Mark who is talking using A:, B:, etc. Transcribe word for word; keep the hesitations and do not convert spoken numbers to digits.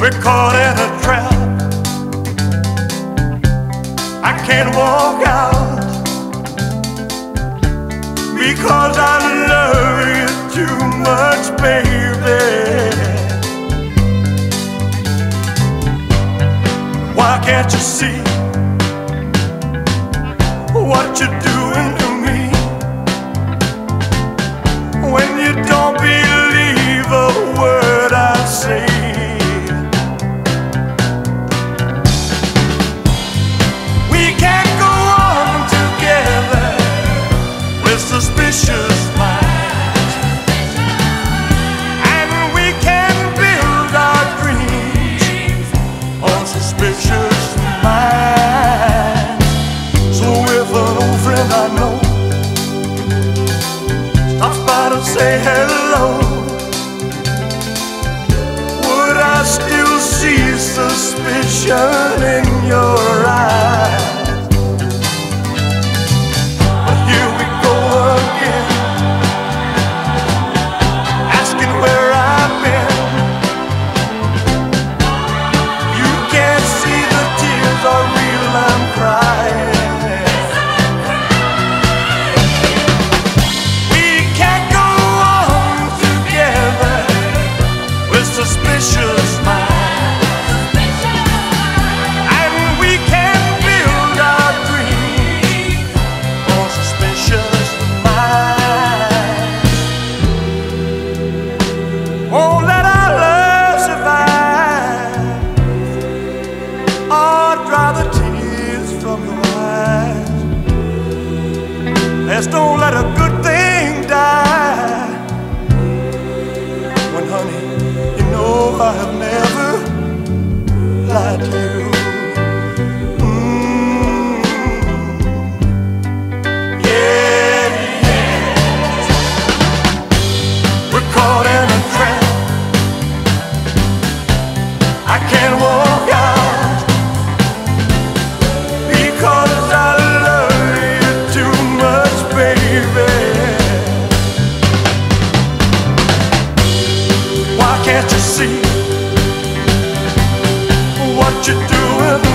A: We're caught in a trap. I can't walk out because I love you too much, baby. Why can't you see what you're doing to me? When you don't believe a word I say, we can't go on together with suspicious minds, and we can build our dreams on suspicious minds. So if an old friend I know stops by to say hello, would I still see suspicion in your eyes? But here we go again, asking where I've been. You can't see the tears are real, I'm crying. Suspicious minds, and we can build our dreams on suspicious minds. Won't let our love survive or dry the tears from your eyes. Let's don't let a good thing die. When, honey, I have never lied to you. Mm. Yeah, yeah. We're caught in a trap. I can't walk out because I love you too much, baby. Why can't you see what you're doing?